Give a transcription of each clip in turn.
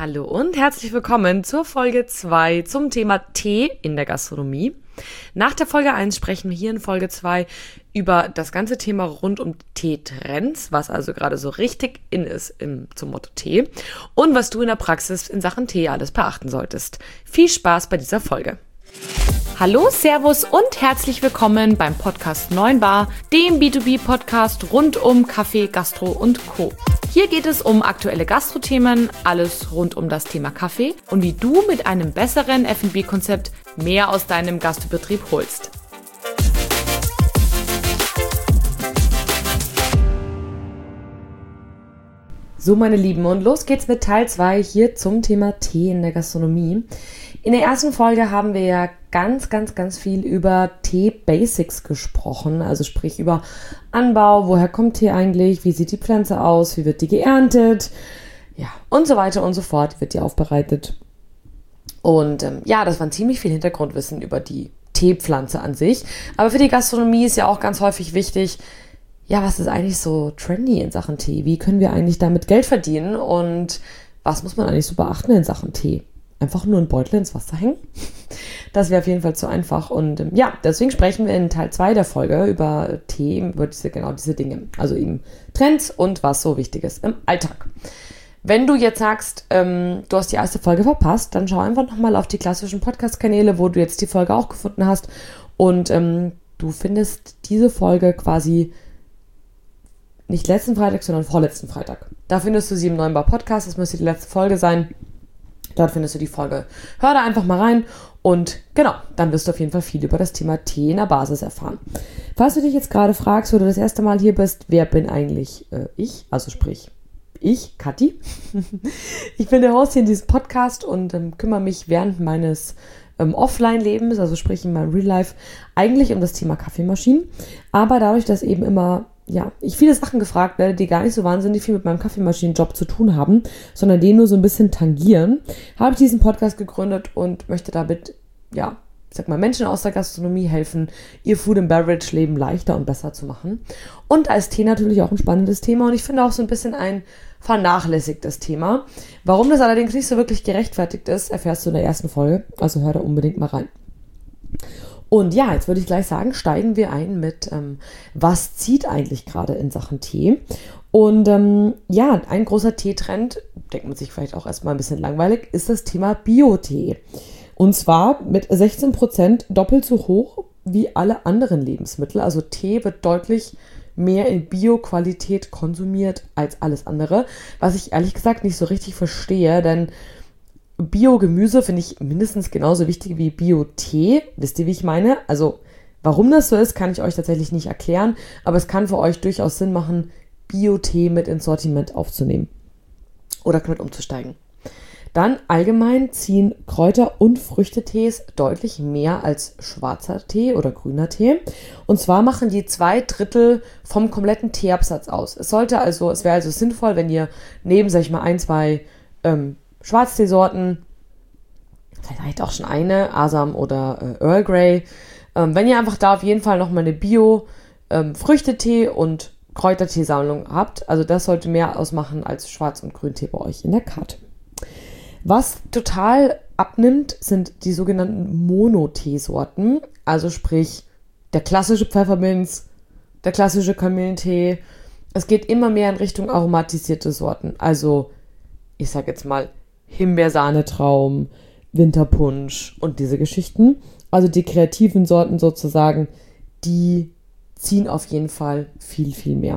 Hallo und herzlich willkommen zur Folge 2 zum Thema Tee in der Gastronomie. Nach der Folge 1 sprechen wir hier in Folge 2 über das ganze Thema rund um Teetrends, was also gerade so richtig in ist zum Motto Tee und was du in der Praxis in Sachen Tee alles beachten solltest. Viel Spaß bei dieser Folge. Hallo, Servus und herzlich willkommen beim Podcast 9 Bar, dem B2B-Podcast rund um Kaffee, Gastro und Co. Hier geht es um aktuelle Gastrothemen, alles rund um das Thema Kaffee und wie du mit einem besseren F&B-Konzept mehr aus deinem Gastbetrieb holst. So, meine Lieben, und los geht's mit Teil 2 hier zum Thema Tee in der Gastronomie. In der ersten Folge haben wir ja ganz viel über Tee-Basics gesprochen, also sprich über Anbau, woher kommt Tee eigentlich, wie sieht die Pflanze aus, wie wird die geerntet, ja, und so weiter und so fort, wird die aufbereitet. Und das war ziemlich viel Hintergrundwissen über die Teepflanze an sich, aber für die Gastronomie ist ja auch ganz häufig wichtig, ja, was ist eigentlich so trendy in Sachen Tee, wie können wir eigentlich damit Geld verdienen und was muss man eigentlich so beachten in Sachen Tee? Einfach nur einen Beutel ins Wasser hängen? Das wäre auf jeden Fall zu einfach. Und deswegen sprechen wir in Teil 2 der Folge über Tee, über diese Dinge. Also eben Trends und was so wichtig ist im Alltag. Wenn du jetzt sagst, du hast die erste Folge verpasst, dann schau einfach nochmal auf die klassischen Podcast-Kanäle, wo du jetzt die Folge auch gefunden hast. Und du findest diese Folge quasi nicht letzten Freitag, sondern vorletzten Freitag. Da findest du sie im 9 Bar Podcast. Das müsste die letzte Folge sein. Dort findest du die Folge. Hör da einfach mal rein und genau, dann wirst du auf jeden Fall viel über das Thema Tee in der Basis erfahren. Falls du dich jetzt gerade fragst, wo du das erste Mal hier bist, wer bin eigentlich ich? Also sprich, ich, Kathi. Ich bin der Host hier in diesem Podcast und kümmere mich während meines Offline-Lebens, also sprich in meinem Real Life, eigentlich um das Thema Kaffeemaschinen. Aber dadurch, dass eben immer ich viele Sachen gefragt werde, die gar nicht so wahnsinnig viel mit meinem Kaffeemaschinenjob zu tun haben, sondern den nur so ein bisschen tangieren, habe ich diesen Podcast gegründet und möchte damit, Menschen aus der Gastronomie helfen, ihr Food and Beverage Leben leichter und besser zu machen. Und als Tee natürlich auch ein spannendes Thema und ich finde auch so ein bisschen ein vernachlässigtes Thema. Warum das allerdings nicht so wirklich gerechtfertigt ist, erfährst du in der ersten Folge, also hör da unbedingt mal rein. Und ja, jetzt würde ich gleich sagen, steigen wir ein mit, was zieht eigentlich gerade in Sachen Tee? Und ein großer Teetrend, denkt man sich vielleicht auch erstmal ein bisschen langweilig, ist das Thema Bio-Tee. Und zwar mit 16% doppelt so hoch wie alle anderen Lebensmittel. Also Tee wird deutlich mehr in Bio-Qualität konsumiert als alles andere, was ich ehrlich gesagt nicht so richtig verstehe, denn Bio-Gemüse finde ich mindestens genauso wichtig wie Bio-Tee. Wisst ihr, wie ich meine? Also, warum das so ist, kann ich euch tatsächlich nicht erklären, aber es kann für euch durchaus Sinn machen, Bio-Tee mit ins Sortiment aufzunehmen oder mit umzusteigen. Dann allgemein ziehen Kräuter- und Früchtetees deutlich mehr als schwarzer Tee oder grüner Tee. Und zwar machen die 2/3 vom kompletten Teeabsatz aus. Es wäre also sinnvoll, wenn ihr neben, sag ich mal, 1-2 Schwarzteesorten, vielleicht reicht auch schon eine, Asam oder Earl Grey. Wenn ihr einfach da auf jeden Fall nochmal eine Bio-Früchtetee- und Kräuterteesammlung habt, also das sollte mehr ausmachen als Schwarz- und Grüntee bei euch in der Karte. Was total abnimmt, sind die sogenannten Monoteesorten, also sprich der klassische Pfefferminz, der klassische Kamillentee. Es geht immer mehr in Richtung aromatisierte Sorten, also ich sag jetzt mal Himbeersahnetraum, Winterpunsch und diese Geschichten. Also die kreativen Sorten sozusagen, die ziehen auf jeden Fall viel mehr.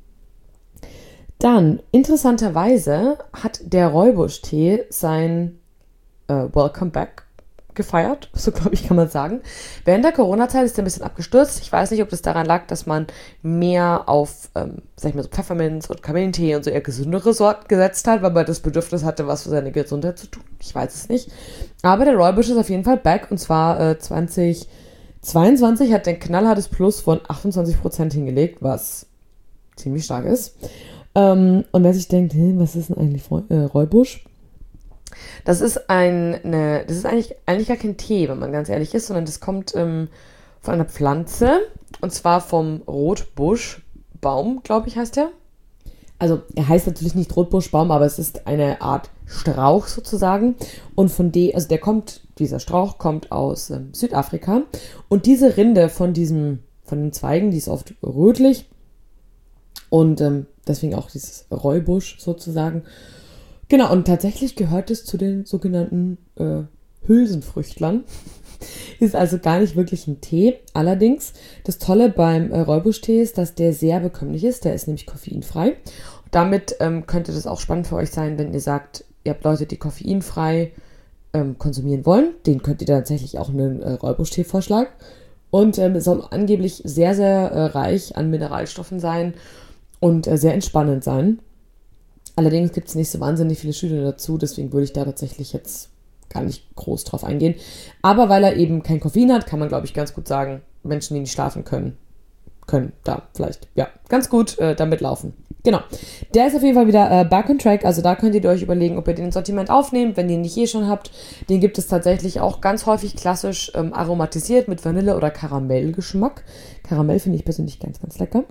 Dann, interessanterweise, hat der Rooibos-Tee sein Welcome Back gefeiert, so glaube ich, kann man sagen. Während der Corona-Zeit ist er ein bisschen abgestürzt. Ich weiß nicht, ob das daran lag, dass man mehr auf, so Pfefferminz und Kamillentee und so eher gesündere Sorten gesetzt hat, weil man das Bedürfnis hatte, was für seine Gesundheit zu tun. Ich weiß es nicht. Aber der Rooibos ist auf jeden Fall back und zwar 2022 hat der knallhartes Plus von 28% hingelegt, was ziemlich stark ist. Und wer sich denkt, was ist denn eigentlich Rooibos? Das ist eigentlich gar kein Tee, wenn man ganz ehrlich ist, sondern das kommt von einer Pflanze und zwar vom Rotbuschbaum, glaube ich, heißt der. Also er heißt natürlich nicht Rotbuschbaum, aber es ist eine Art Strauch sozusagen. Und dieser Strauch kommt aus Südafrika. Und diese Rinde von den Zweigen, die ist oft rötlich. Und deswegen auch dieses Räubusch sozusagen. Genau, und tatsächlich gehört es zu den sogenannten Hülsenfrüchtlern. Ist also gar nicht wirklich ein Tee. Allerdings, das Tolle beim Räubuschtee ist, dass der sehr bekömmlich ist. Der ist nämlich koffeinfrei. Damit könnte das auch spannend für euch sein, wenn ihr sagt, ihr habt Leute, die koffeinfrei konsumieren wollen. Den könnt ihr tatsächlich auch einen Räubuschtee vorschlagen. Und soll angeblich sehr, sehr reich an Mineralstoffen sein und sehr entspannend sein. Allerdings gibt es nicht so wahnsinnig viele Studien dazu, deswegen würde ich da tatsächlich jetzt gar nicht groß drauf eingehen. Aber weil er eben kein Koffein hat, kann man, glaube ich, ganz gut sagen, Menschen, die nicht schlafen können da vielleicht, ja, ganz gut damit laufen. Genau. Der ist auf jeden Fall wieder back on track, also da könnt ihr euch überlegen, ob ihr den ins Sortiment aufnehmt, wenn ihr ihn nicht schon habt. Den gibt es tatsächlich auch ganz häufig klassisch aromatisiert mit Vanille- oder Karamellgeschmack. Karamell finde ich persönlich ganz, ganz lecker.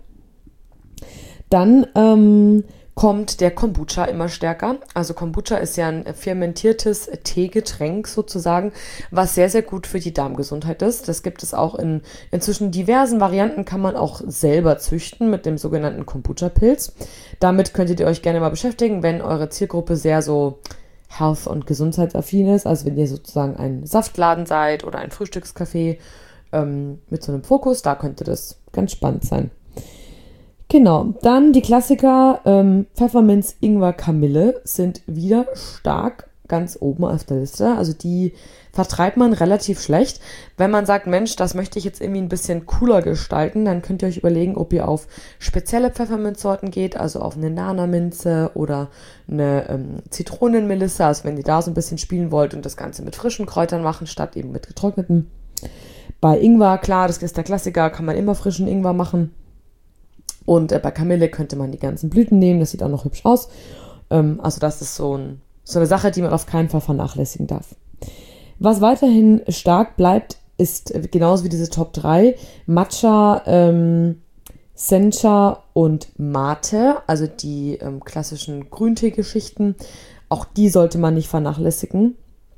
Dann kommt der Kombucha immer stärker. Also Kombucha ist ja ein fermentiertes Teegetränk sozusagen, was sehr, sehr gut für die Darmgesundheit ist. Das gibt es auch in inzwischen diversen Varianten, kann man auch selber züchten mit dem sogenannten Kombucha-Pilz. Damit könntet ihr euch gerne mal beschäftigen, wenn eure Zielgruppe sehr so health- und gesundheitsaffin ist. Also wenn ihr sozusagen ein Saftladen seid oder ein Frühstückscafé mit so einem Fokus, da könnte das ganz spannend sein. Genau, dann die Klassiker Pfefferminz, Ingwer, Kamille sind wieder stark ganz oben auf der Liste. Also die vertreibt man relativ schlecht. Wenn man sagt, Mensch, das möchte ich jetzt irgendwie ein bisschen cooler gestalten, dann könnt ihr euch überlegen, ob ihr auf spezielle Pfefferminzsorten geht, also auf eine Nana-Minze oder eine Zitronenmelisse, also wenn ihr da so ein bisschen spielen wollt und das Ganze mit frischen Kräutern machen, statt eben mit getrockneten. Bei Ingwer, klar, das ist der Klassiker, kann man immer frischen Ingwer machen. Und bei Kamille könnte man die ganzen Blüten nehmen, das sieht auch noch hübsch aus. Also das ist so eine Sache, die man auf keinen Fall vernachlässigen darf. Was weiterhin stark bleibt, ist genauso wie diese Top 3 Matcha, Sencha und Mate, also die klassischen Grüntee-Geschichten. Auch die sollte man nicht vernachlässigen.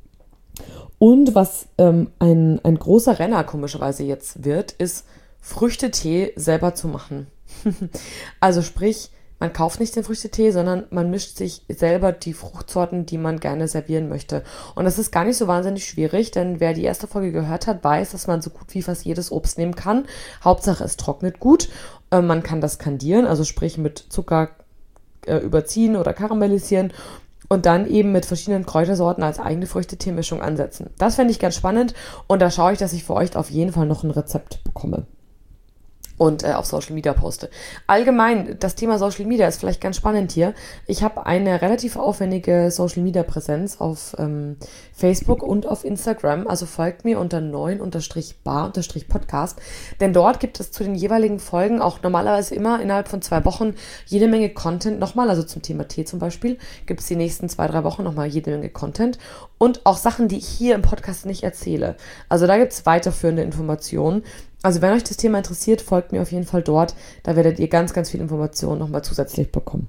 Und was ein großer Renner komischerweise jetzt wird, ist Früchtetee selber zu machen. Also sprich, man kauft nicht den Früchtetee, sondern man mischt sich selber die Fruchtsorten, die man gerne servieren möchte. Und das ist gar nicht so wahnsinnig schwierig, denn wer die erste Folge gehört hat, weiß, dass man so gut wie fast jedes Obst nehmen kann. Hauptsache es trocknet gut. Man kann das kandieren, also sprich mit Zucker überziehen oder karamellisieren und dann eben mit verschiedenen Kräutersorten als eigene Früchtetee-Mischung ansetzen. Das fände ich ganz spannend und da schaue ich, dass ich für euch auf jeden Fall noch ein Rezept bekomme. Und auf Social Media poste. Allgemein, das Thema Social Media ist vielleicht ganz spannend hier. Ich habe eine relativ aufwendige Social Media Präsenz auf Facebook und auf Instagram. Also folgt mir unter 9_bar_podcast. Denn dort gibt es zu den jeweiligen Folgen auch normalerweise immer innerhalb von 2 Wochen jede Menge Content nochmal. Also zum Thema Tee zum Beispiel gibt es die nächsten 2-3 Wochen nochmal jede Menge Content. Und auch Sachen, die ich hier im Podcast nicht erzähle. Also da gibt es weiterführende Informationen. Also wenn euch das Thema interessiert, folgt mir auf jeden Fall dort. Da werdet ihr ganz, ganz viel Informationen nochmal zusätzlich bekommen.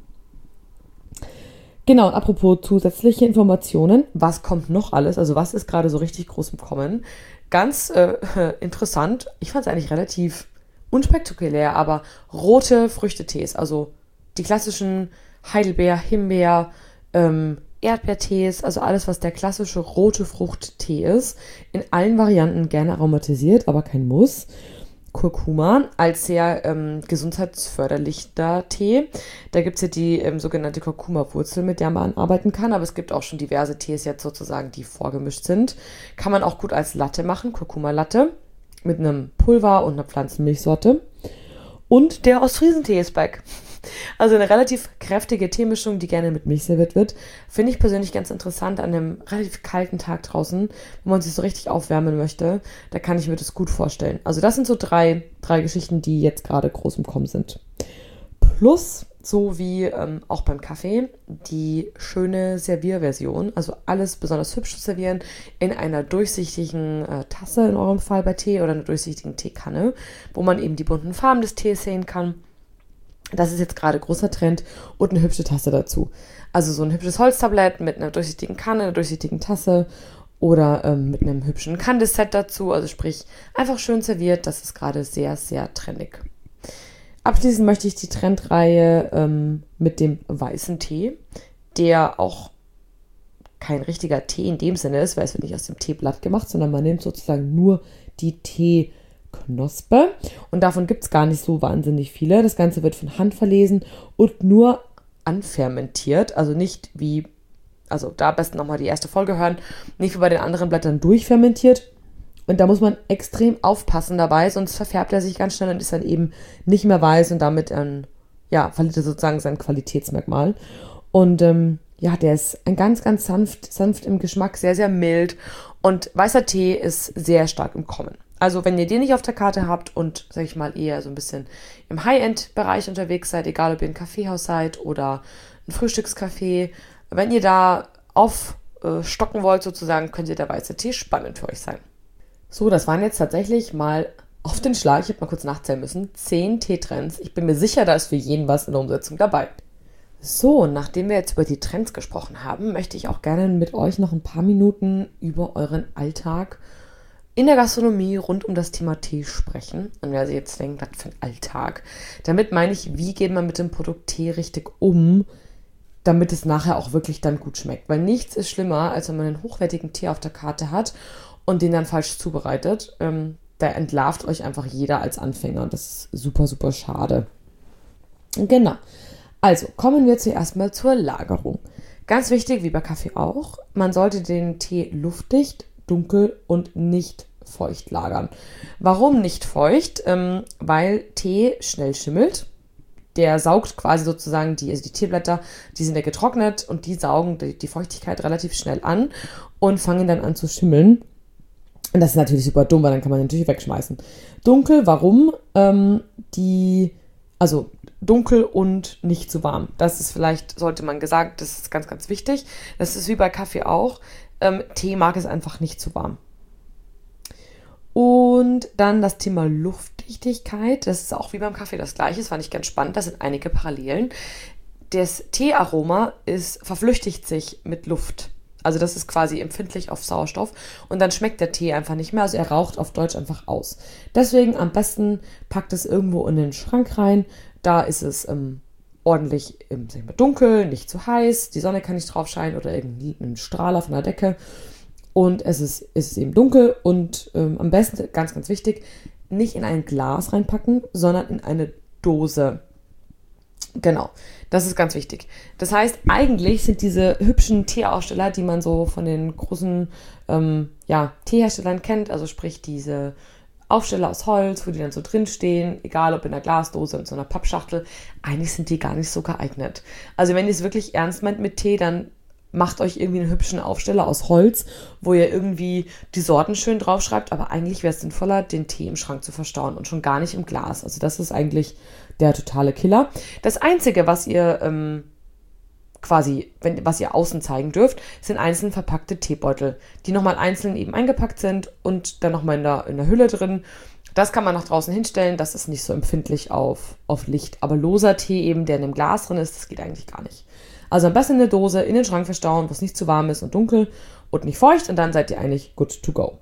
Genau, apropos zusätzliche Informationen, was kommt noch alles? Also was ist gerade so richtig groß im Kommen? Ganz interessant, ich fand es eigentlich relativ unspektakulär, aber rote Früchtetees, also die klassischen Heidelbeer, Himbeer, Erdbeertees, also alles, was der klassische rote Fruchttee ist, in allen Varianten gerne aromatisiert, aber kein Muss. Kurkuma als sehr gesundheitsförderlicher Tee. Da gibt es ja die sogenannte Kurkuma-Wurzel, mit der man arbeiten kann, aber es gibt auch schon diverse Tees jetzt sozusagen, die vorgemischt sind. Kann man auch gut als Latte machen, Kurkuma-Latte, mit einem Pulver und einer Pflanzenmilchsorte. Und der Ostfriesentee ist back. Also eine relativ kräftige Teemischung, die gerne mit Milch serviert wird. Finde ich persönlich ganz interessant an einem relativ kalten Tag draußen, wo man sich so richtig aufwärmen möchte. Da kann ich mir das gut vorstellen. Also das sind so drei Geschichten, die jetzt gerade groß im Kommen sind. Plus, so wie auch beim Kaffee, die schöne Servierversion. Also alles besonders hübsch zu servieren in einer durchsichtigen Tasse, in eurem Fall bei Tee, oder einer durchsichtigen Teekanne, wo man eben die bunten Farben des Tees sehen kann. Das ist jetzt gerade großer Trend und eine hübsche Tasse dazu. Also so ein hübsches Holztablett mit einer durchsichtigen Kanne, einer durchsichtigen Tasse oder mit einem hübschen Kandisset dazu. Also sprich, einfach schön serviert. Das ist gerade sehr, sehr trendig. Abschließend möchte ich die Trendreihe mit dem weißen Tee, der auch kein richtiger Tee in dem Sinne ist, weil es wird nicht aus dem Teeblatt gemacht, sondern man nimmt sozusagen nur die Teeknospe. Und davon gibt es gar nicht so wahnsinnig viele. Das Ganze wird von Hand verlesen und nur anfermentiert. Also nicht wie, also da am besten nochmal die erste Folge hören, nicht wie bei den anderen Blättern durchfermentiert. Und da muss man extrem aufpassen dabei, sonst verfärbt er sich ganz schnell und ist dann eben nicht mehr weiß und damit verliert er sozusagen sein Qualitätsmerkmal. Und der ist ein ganz, ganz sanft im Geschmack, sehr, sehr mild. Und weißer Tee ist sehr stark im Kommen. Also wenn ihr den nicht auf der Karte habt und, sag ich mal, eher so ein bisschen im High-End-Bereich unterwegs seid, egal ob ihr ein Kaffeehaus seid oder ein Frühstückscafé, wenn ihr da aufstocken wollt sozusagen, könnte der weiße Tee spannend für euch sein. So, das waren jetzt tatsächlich mal auf den Schlag, ich habe mal kurz nachzählen müssen, 10 Teetrends. Ich bin mir sicher, da ist für jeden was in der Umsetzung dabei. So, nachdem wir jetzt über die Trends gesprochen haben, möchte ich auch gerne mit euch noch ein paar Minuten über euren Alltag in der Gastronomie rund um das Thema Tee sprechen. Und wer sich jetzt denkt, was für ein Alltag? Damit meine ich, wie geht man mit dem Produkt Tee richtig um, damit es nachher auch wirklich dann gut schmeckt. Weil nichts ist schlimmer, als wenn man einen hochwertigen Tee auf der Karte hat und den dann falsch zubereitet. Da entlarvt euch einfach jeder als Anfänger und das ist super, super schade. Genau. Also, kommen wir zuerst mal zur Lagerung. Ganz wichtig, wie bei Kaffee auch, man sollte den Tee luftdicht, dunkel und nicht feucht lagern. Warum nicht feucht? Weil Tee schnell schimmelt. Der saugt quasi sozusagen die Teeblätter, die sind ja getrocknet und die saugen die Feuchtigkeit relativ schnell an und fangen dann an zu schimmeln. Und das ist natürlich super dumm, weil dann kann man natürlich wegschmeißen. Dunkel, warum? Dunkel und nicht zu warm. Das ist vielleicht, sollte man gesagt, das ist ganz, ganz wichtig. Das ist wie bei Kaffee auch. Tee mag es einfach nicht zu warm. Und dann das Thema Luftdichtigkeit. Das ist auch wie beim Kaffee das Gleiche. Das fand ich ganz spannend. Da sind einige Parallelen. Das Teearoma verflüchtigt sich mit Luft. Also das ist quasi empfindlich auf Sauerstoff und dann schmeckt der Tee einfach nicht mehr. Also er raucht auf Deutsch einfach aus. Deswegen am besten packt es irgendwo in den Schrank rein. Da ist es ordentlich dunkel, nicht zu heiß. Die Sonne kann nicht drauf scheinen oder irgendein Strahler von der Decke. Und es ist eben dunkel und am besten, ganz, ganz wichtig, nicht in ein Glas reinpacken, sondern in eine Dose. Genau, das ist ganz wichtig. Das heißt, eigentlich sind diese hübschen Teeaussteller, die man so von den großen Teeherstellern kennt, also sprich diese Aufsteller aus Holz, wo die dann so drinstehen, egal ob in einer Glasdose, in so einer Pappschachtel, eigentlich sind die gar nicht so geeignet. Also wenn ihr es wirklich ernst meint mit Tee, dann macht euch irgendwie einen hübschen Aufsteller aus Holz, wo ihr irgendwie die Sorten schön draufschreibt, aber eigentlich wäre es sinnvoller, den Tee im Schrank zu verstauen und schon gar nicht im Glas. Also das ist eigentlich der totale Killer. Das Einzige, was ihr was ihr außen zeigen dürft, sind einzeln verpackte Teebeutel, die nochmal einzeln eben eingepackt sind und dann nochmal in der Hülle drin. Das kann man nach draußen hinstellen, das ist nicht so empfindlich auf Licht. Aber loser Tee eben, der in einem Glas drin ist, das geht eigentlich gar nicht. Also am besten in der Dose, in den Schrank verstauen, wo es nicht zu warm ist und dunkel und nicht feucht und dann seid ihr eigentlich good to go.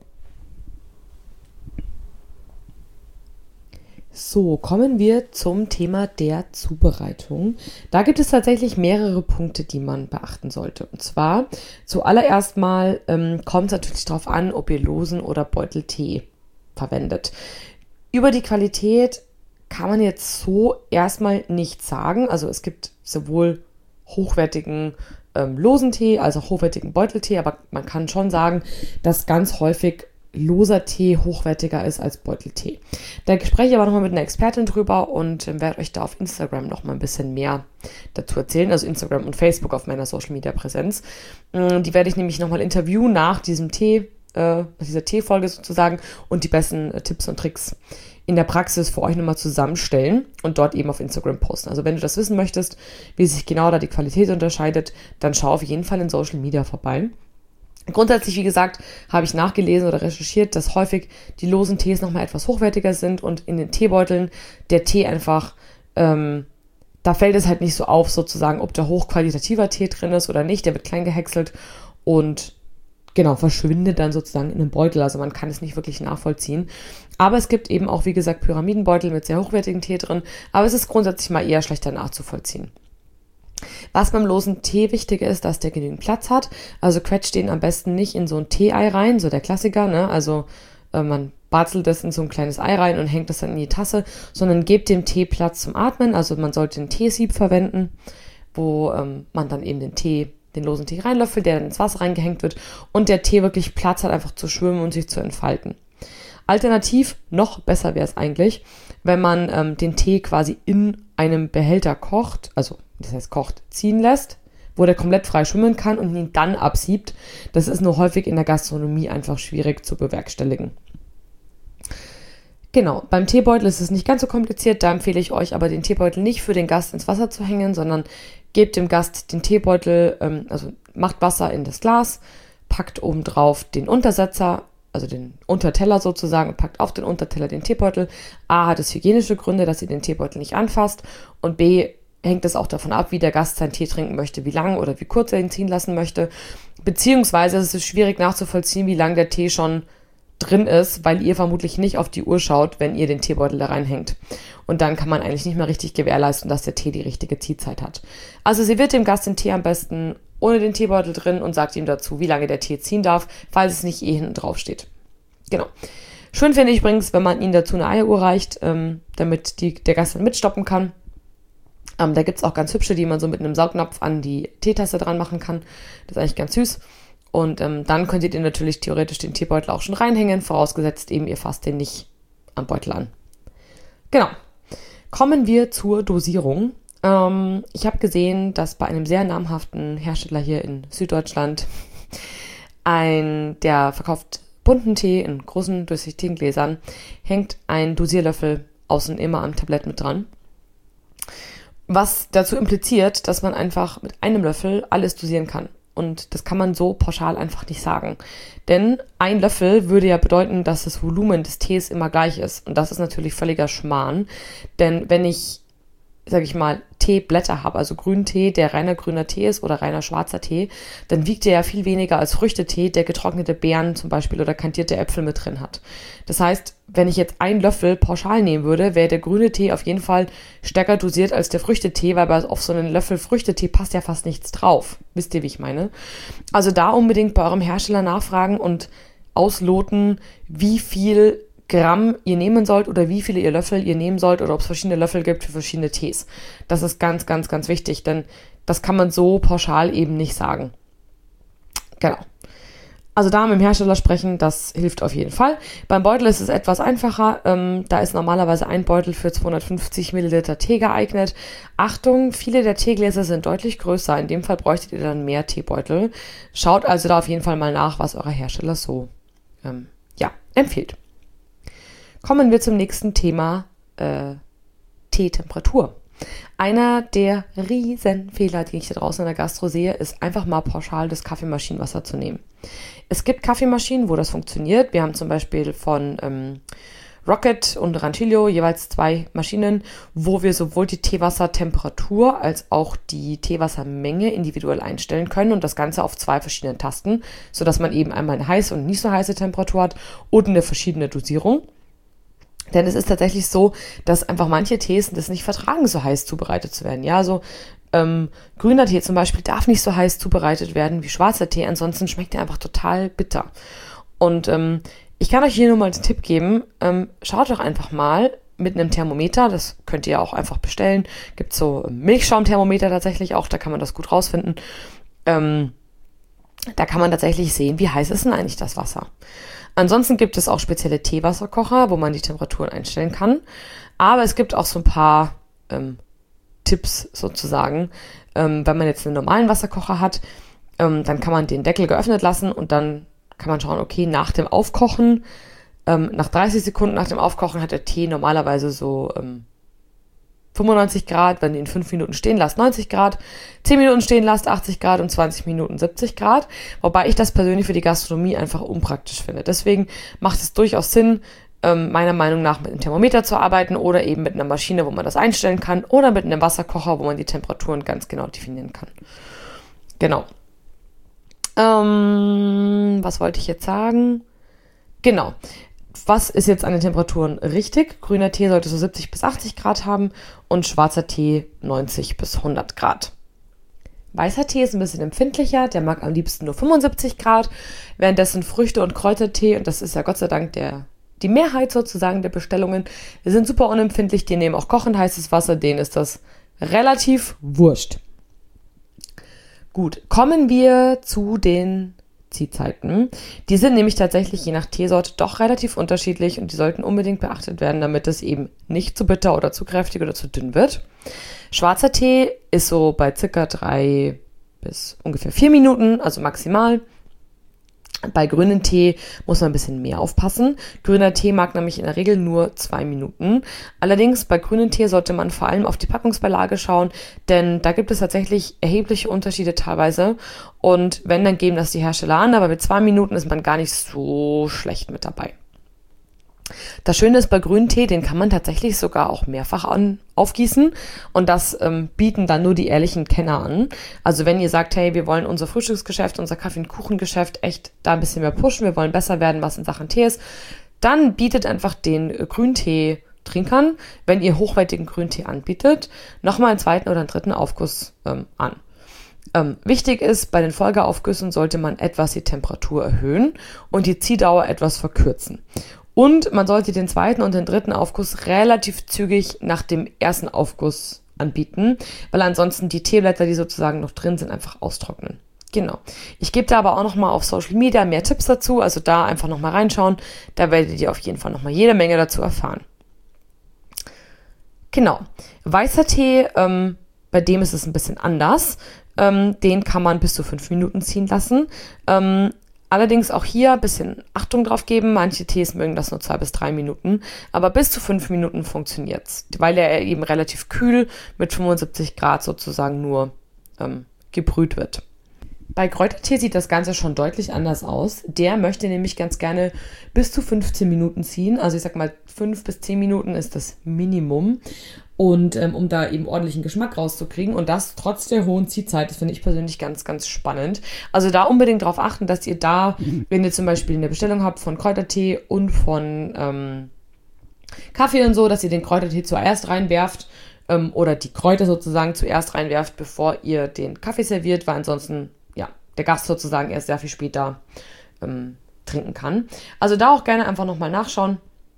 So, kommen wir zum Thema der Zubereitung. Da gibt es tatsächlich mehrere Punkte, die man beachten sollte. Und zwar, zuallererst mal kommt es natürlich darauf an, ob ihr losen oder Beuteltee verwendet. Über die Qualität kann man jetzt so erstmal nichts sagen. Also es gibt sowohl hochwertigen losen Tee als auch hochwertigen Beuteltee, aber man kann schon sagen, dass ganz häufig loser Tee hochwertiger ist als Beuteltee. Da spreche ich aber nochmal mit einer Expertin drüber und werde euch da auf Instagram nochmal ein bisschen mehr dazu erzählen, also Instagram und Facebook auf meiner Social Media Präsenz. Die werde ich nämlich nochmal interviewen nach diesem dieser Teefolge sozusagen und die besten Tipps und Tricks in der Praxis für euch nochmal zusammenstellen und dort eben auf Instagram posten. Also wenn du das wissen möchtest, wie sich genau da die Qualität unterscheidet, dann schau auf jeden Fall in Social Media vorbei. Grundsätzlich, wie gesagt, habe ich nachgelesen oder recherchiert, dass häufig die losen Tees nochmal etwas hochwertiger sind und in den Teebeuteln der Tee einfach da fällt es halt nicht so auf, sozusagen, ob da hochqualitativer Tee drin ist oder nicht. Der wird klein gehäckselt und genau, verschwindet dann sozusagen in einem Beutel. Also man kann es nicht wirklich nachvollziehen. Aber es gibt eben auch, wie gesagt, Pyramidenbeutel mit sehr hochwertigem Tee drin. Aber es ist grundsätzlich mal eher schlechter nachzuvollziehen. Was beim losen Tee wichtig ist, dass der genügend Platz hat. Also quetscht den am besten nicht in so ein Tee-Ei rein, so der Klassiker, ne? Also man barzelt das in so ein kleines Ei rein und hängt das dann in die Tasse, sondern gebt dem Tee Platz zum Atmen. Also man sollte ein Teesieb verwenden, wo man dann eben den losen Tee reinlöffelt, der dann ins Wasser reingehängt wird und der Tee wirklich Platz hat, einfach zu schwimmen und sich zu entfalten. Alternativ, noch besser wäre es eigentlich, wenn man den Tee quasi in einem Behälter kocht, also das heißt kocht, ziehen lässt, wo der komplett frei schwimmen kann und ihn dann absiebt. Das ist nur häufig in der Gastronomie einfach schwierig zu bewerkstelligen. Genau, beim Teebeutel ist es nicht ganz so kompliziert, da empfehle ich euch aber den Teebeutel nicht für den Gast ins Wasser zu hängen, sondern gebt dem Gast den Teebeutel, also macht Wasser in das Glas, packt obendrauf den Untersetzer, also den Unterteller sozusagen, und packt auf den Unterteller den Teebeutel. A, hat es hygienische Gründe, dass ihr den Teebeutel nicht anfasst, und B, hängt es auch davon ab, wie der Gast seinen Tee trinken möchte, wie lang oder wie kurz er ihn ziehen lassen möchte, beziehungsweise es ist schwierig nachzuvollziehen, wie lang der Tee schon drin ist, weil ihr vermutlich nicht auf die Uhr schaut, wenn ihr den Teebeutel da reinhängt. Und dann kann man eigentlich nicht mehr richtig gewährleisten, dass der Tee die richtige Ziehzeit hat. Also serviert dem Gast den Tee am besten ohne den Teebeutel drin und sagt ihm dazu, wie lange der Tee ziehen darf, falls es nicht hinten drauf steht. Genau. Schön finde ich übrigens, wenn man ihnen dazu eine Eieruhr reicht, damit der Gast dann mitstoppen kann. Da gibt es auch ganz hübsche, die man so mit einem Saugnapf an die Teetasse dran machen kann. Das ist eigentlich ganz süß. Und dann könntet ihr natürlich theoretisch den Teebeutel auch schon reinhängen, vorausgesetzt eben, ihr fasst den nicht am Beutel an. Genau. Kommen wir zur Dosierung. Ich habe gesehen, dass bei einem sehr namhaften Hersteller hier in Süddeutschland der verkauft bunten Tee in großen, durchsichtigen Gläsern, hängt ein Dosierlöffel außen immer am Tablett mit dran. Was dazu impliziert, dass man einfach mit einem Löffel alles dosieren kann. Und das kann man so pauschal einfach nicht sagen. Denn ein Löffel würde ja bedeuten, dass das Volumen des Tees immer gleich ist. Und das ist natürlich völliger Schmarrn. Denn wenn ich, sage ich mal, Teeblätter habe, also Grüntee, der reiner grüner Tee ist oder reiner schwarzer Tee, dann wiegt der ja viel weniger als Früchtetee, der getrocknete Beeren zum Beispiel oder kantierte Äpfel mit drin hat. Das heißt, wenn ich jetzt einen Löffel pauschal nehmen würde, wäre der grüne Tee auf jeden Fall stärker dosiert als der Früchtetee, weil auf so einen Löffel Früchtetee passt ja fast nichts drauf. Wisst ihr, wie ich meine? Also da unbedingt bei eurem Hersteller nachfragen und ausloten, wie viel Gramm ihr nehmen sollt oder wie viele Löffel ihr nehmen sollt oder ob es verschiedene Löffel gibt für verschiedene Tees. Das ist ganz, ganz, ganz wichtig, denn das kann man so pauschal eben nicht sagen. Genau. Also da mit dem Hersteller sprechen, das hilft auf jeden Fall. Beim Beutel ist es etwas einfacher. Da ist normalerweise ein Beutel für 250 Milliliter Tee geeignet. Achtung, viele der Teegläser sind deutlich größer. In dem Fall bräuchtet ihr dann mehr Teebeutel. Schaut also da auf jeden Fall mal nach, was euer Hersteller so empfiehlt. Kommen wir zum nächsten Thema, Teetemperatur. Einer der Riesenfehler, die ich da draußen in der Gastro sehe, ist einfach mal pauschal das Kaffeemaschinenwasser zu nehmen. Es gibt Kaffeemaschinen, wo das funktioniert. Wir haben zum Beispiel von Rocket und Ranchillo jeweils 2 Maschinen, wo wir sowohl die Teewassertemperatur als auch die Teewassermenge individuell einstellen können und das Ganze auf 2 verschiedenen Tasten, sodass man eben einmal eine heiße und nicht so heiße Temperatur hat und eine verschiedene Dosierung. Denn es ist tatsächlich so, dass einfach manche Tees das nicht vertragen, so heiß zubereitet zu werden. Ja, so grüner Tee zum Beispiel darf nicht so heiß zubereitet werden wie schwarzer Tee, ansonsten schmeckt er einfach total bitter. Und ich kann euch hier nur mal den Tipp geben, schaut doch einfach mal mit einem Thermometer, das könnt ihr auch einfach bestellen, gibt so Milchschaumthermometer tatsächlich auch, da kann man das gut rausfinden. Da kann man tatsächlich sehen, wie heiß ist denn eigentlich das Wasser. Ansonsten gibt es auch spezielle Teewasserkocher, wo man die Temperaturen einstellen kann. Aber es gibt auch so ein paar Tipps sozusagen. Wenn man jetzt einen normalen Wasserkocher hat, dann kann man den Deckel geöffnet lassen und dann kann man schauen, okay, nach dem Aufkochen, nach 30 Sekunden nach dem Aufkochen hat der Tee normalerweise so 95 Grad, wenn ihr ihn 5 Minuten stehen lasst, 90 Grad, 10 Minuten stehen lasst, 80 Grad und 20 Minuten 70 Grad, wobei ich das persönlich für die Gastronomie einfach unpraktisch finde. Deswegen macht es durchaus Sinn, meiner Meinung nach mit einem Thermometer zu arbeiten oder eben mit einer Maschine, wo man das einstellen kann oder mit einem Wasserkocher, wo man die Temperaturen ganz genau definieren kann. Genau. Was wollte ich jetzt sagen? Genau. Was ist jetzt an den Temperaturen richtig? Grüner Tee sollte so 70 bis 80 Grad haben und schwarzer Tee 90 bis 100 Grad. Weißer Tee ist ein bisschen empfindlicher, der mag am liebsten nur 75 Grad, währenddessen Früchte- und Kräutertee, und das ist ja Gott sei Dank die Mehrheit sozusagen der Bestellungen, die sind super unempfindlich, die nehmen auch kochend heißes Wasser, denen ist das relativ wurscht. Gut, kommen wir zu den Ziehzeiten. Die sind nämlich tatsächlich je nach Teesorte doch relativ unterschiedlich und die sollten unbedingt beachtet werden, damit es eben nicht zu bitter oder zu kräftig oder zu dünn wird. Schwarzer Tee ist so bei circa 3 bis ungefähr 4 Minuten, also maximal. Bei grünen Tee muss man ein bisschen mehr aufpassen. Grüner Tee mag nämlich in der Regel nur 2 Minuten. Allerdings bei grünen Tee sollte man vor allem auf die Packungsbeilage schauen, denn da gibt es tatsächlich erhebliche Unterschiede teilweise. Und wenn, dann geben das die Hersteller an, aber mit 2 Minuten ist man gar nicht so schlecht mit dabei. Das Schöne ist bei grünen Tee, den kann man tatsächlich sogar auch mehrfach aufgießen und das bieten dann nur die ehrlichen Kenner an. Also wenn ihr sagt, hey, wir wollen unser Frühstücksgeschäft, unser Kaffee- und Kuchengeschäft echt da ein bisschen mehr pushen, wir wollen besser werden, was in Sachen Tee ist, dann bietet einfach den Grüntee-Trinkern, wenn ihr hochwertigen Grüntee anbietet, nochmal einen zweiten oder einen dritten Aufguss an. Wichtig ist, bei den Folgeaufgüssen sollte man etwas die Temperatur erhöhen und die Ziehdauer etwas verkürzen. Und man sollte den zweiten und den dritten Aufguss relativ zügig nach dem ersten Aufguss anbieten, weil ansonsten die Teeblätter, die sozusagen noch drin sind, einfach austrocknen. Genau. Ich gebe da aber auch nochmal auf Social Media mehr Tipps dazu, also da einfach nochmal reinschauen. Da werdet ihr auf jeden Fall nochmal jede Menge dazu erfahren. Genau. Weißer Tee, bei dem ist es ein bisschen anders. Den kann man bis zu 5 Minuten ziehen lassen. Allerdings auch hier ein bisschen Achtung drauf geben. Manche Tees mögen das nur 2 bis 3 Minuten, aber bis zu 5 Minuten funktioniert's, weil er eben relativ kühl mit 75 Grad sozusagen nur gebrüht wird. Bei Kräutertee sieht das Ganze schon deutlich anders aus. Der möchte nämlich ganz gerne bis zu 15 Minuten ziehen. Also ich sag mal 5 bis 10 Minuten ist das Minimum. Und um da eben ordentlichen Geschmack rauszukriegen und das trotz der hohen Ziehzeit, das finde ich persönlich ganz, ganz spannend. Also da unbedingt darauf achten, dass ihr da, wenn ihr zum Beispiel eine Bestellung habt von Kräutertee und von Kaffee und so, dass ihr den Kräutertee zuerst reinwerft oder die Kräuter sozusagen zuerst reinwerft, bevor ihr den Kaffee serviert, weil ansonsten ja der Gast sozusagen erst sehr viel später trinken kann. Also da auch gerne einfach nochmal nachschauen.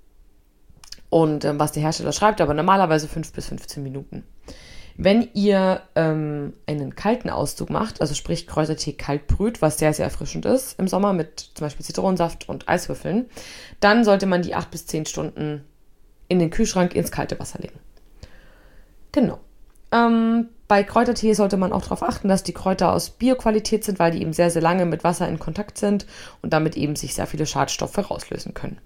Und was der Hersteller schreibt, aber normalerweise 5 bis 15 Minuten. Wenn ihr einen kalten Auszug macht, also sprich Kräutertee kalt brüht, was sehr, sehr erfrischend ist im Sommer mit zum Beispiel Zitronensaft und Eiswürfeln, dann sollte man die 8 bis 10 Stunden in den Kühlschrank ins kalte Wasser legen. Genau. Bei Kräutertee sollte man auch darauf achten, dass die Kräuter aus Bioqualität sind, weil die eben sehr, sehr lange mit Wasser in Kontakt sind und damit eben sich sehr viele Schadstoffe rauslösen können.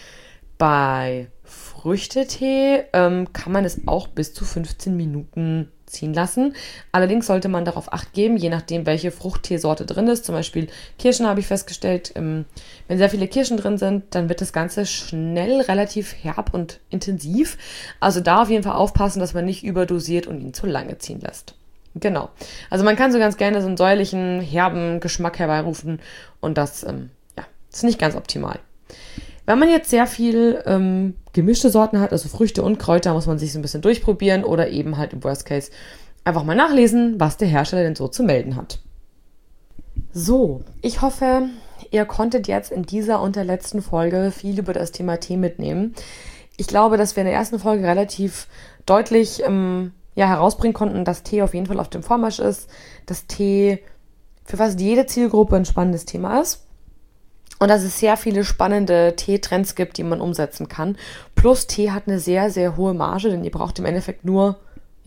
Bei Früchtetee kann man es auch bis zu 15 Minuten ziehen lassen. Allerdings sollte man darauf Acht geben, je nachdem, welche Fruchtteesorte drin ist. Zum Beispiel Kirschen habe ich festgestellt. Wenn sehr viele Kirschen drin sind, dann wird das Ganze schnell relativ herb und intensiv. Also da auf jeden Fall aufpassen, dass man nicht überdosiert und ihn zu lange ziehen lässt. Genau. Also man kann so ganz gerne so einen säuerlichen, herben Geschmack herbeirufen und das ist nicht ganz optimal. Wenn man jetzt sehr viel gemischte Sorten hat, also Früchte und Kräuter, muss man sich so ein bisschen durchprobieren oder eben halt im Worst Case einfach mal nachlesen, was der Hersteller denn so zu melden hat. So, ich hoffe, ihr konntet jetzt in dieser und der letzten Folge viel über das Thema Tee mitnehmen. Ich glaube, dass wir in der ersten Folge relativ deutlich herausbringen konnten, dass Tee auf jeden Fall auf dem Vormarsch ist, dass Tee für fast jede Zielgruppe ein spannendes Thema ist. Und dass es sehr viele spannende Teetrends gibt, die man umsetzen kann. Plus Tee hat eine sehr, sehr hohe Marge, denn ihr braucht im Endeffekt nur,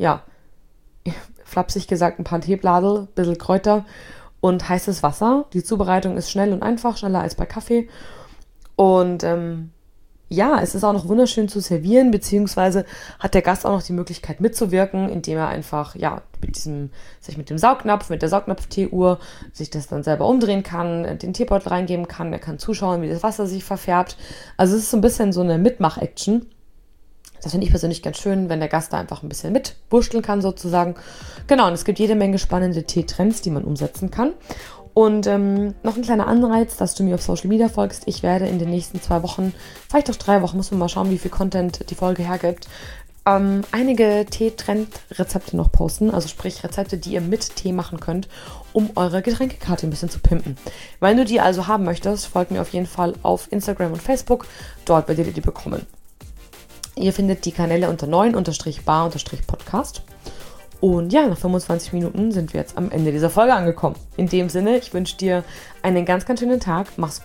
flapsig gesagt, ein paar Teebladel, ein bisschen Kräuter und heißes Wasser. Die Zubereitung ist schnell und einfach, schneller als bei Kaffee. Und ja, es ist auch noch wunderschön zu servieren, beziehungsweise hat der Gast auch noch die Möglichkeit mitzuwirken, indem er einfach, ja, sich mit dem Saugnapf, mit der Saugnapfteeuhr, sich das dann selber umdrehen kann, den Teebeutel reingeben kann, er kann zuschauen, wie das Wasser sich verfärbt. Also es ist so ein bisschen so eine Mitmach-Action. Das finde ich persönlich ganz schön, wenn der Gast da einfach ein bisschen mitwurschteln kann sozusagen. Genau, und es gibt jede Menge spannende Teetrends, die man umsetzen kann. Und noch ein kleiner Anreiz, dass du mir auf Social Media folgst. Ich werde in den nächsten 2 Wochen, vielleicht auch 3 Wochen, muss man mal schauen, wie viel Content die Folge hergibt, einige Tee-Trend-Rezepte noch posten. Also sprich Rezepte, die ihr mit Tee machen könnt, um eure Getränkekarte ein bisschen zu pimpen. Wenn du die also haben möchtest, folgt mir auf jeden Fall auf Instagram und Facebook. Dort werdet ihr die bekommen. Ihr findet die Kanäle unter 9-bar-podcast. Und ja, nach 25 Minuten sind wir jetzt am Ende dieser Folge angekommen. In dem Sinne, ich wünsche dir einen ganz, ganz schönen Tag. Mach's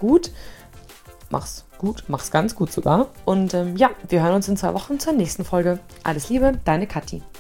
ganz gut sogar. Und ja, wir hören uns in 2 Wochen zur nächsten Folge. Alles Liebe, deine Kathi.